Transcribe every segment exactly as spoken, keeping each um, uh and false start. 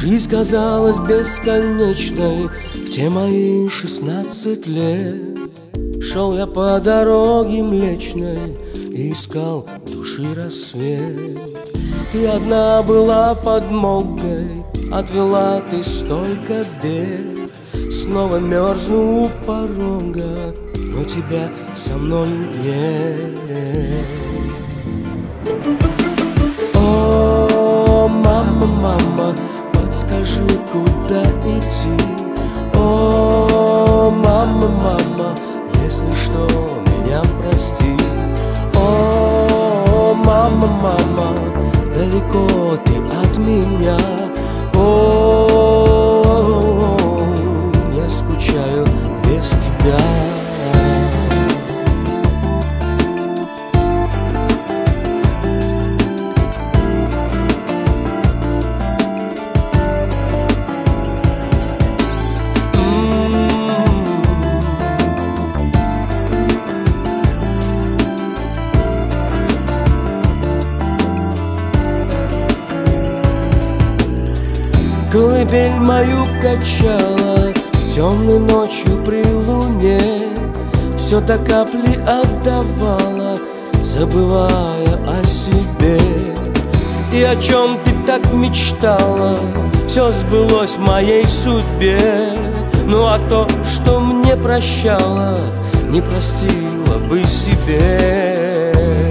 Жизнь казалась бесконечной в те мои шестнадцать лет. Шел я по дороге Млечной и искал души рассвет. Ты одна была подмогой, отвела ты столько бед. Снова мерзну у порога, но тебя со мной нет. О, мама, мама, подскажи, куда идти. О, мама, мама, если что, меня прости. О, мама, мама, далеко ты от меня. О, я скучаю без тебя. Колыбель мою качала темной ночью при луне, все до капли отдавала, забывая о себе. И о чем ты так мечтала, все сбылось в моей судьбе. Ну а то, что мне прощала, не простила бы себе.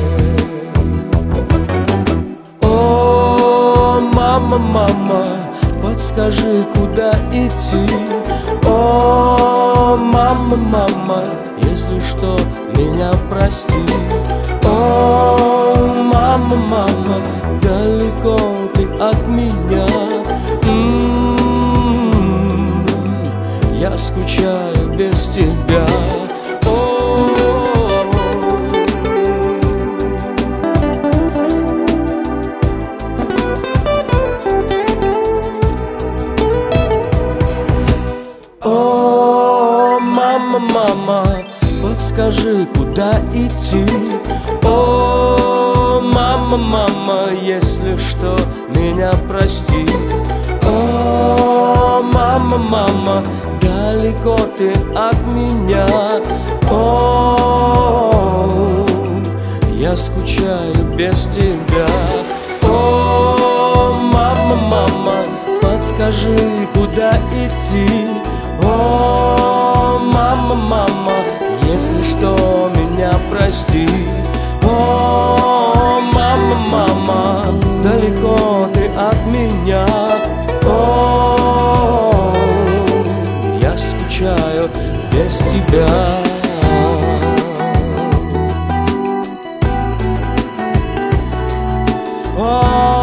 О, мама, мама, подскажи, куда идти. О, мама, мама, если что, меня прости. О, мама, мама, далеко ты от меня. М-м-м, я скучаю без тебя. О, мама, мама, подскажи, куда идти. О, мама, мама, если что, меня прости. О, мама, мама, далеко ты от меня. О, я скучаю без тебя. О, мама, мама, подскажи, куда идти. О, мама, мама, если что, меня прости. О, мама, мама, далеко ты от меня. О, я скучаю без тебя. О,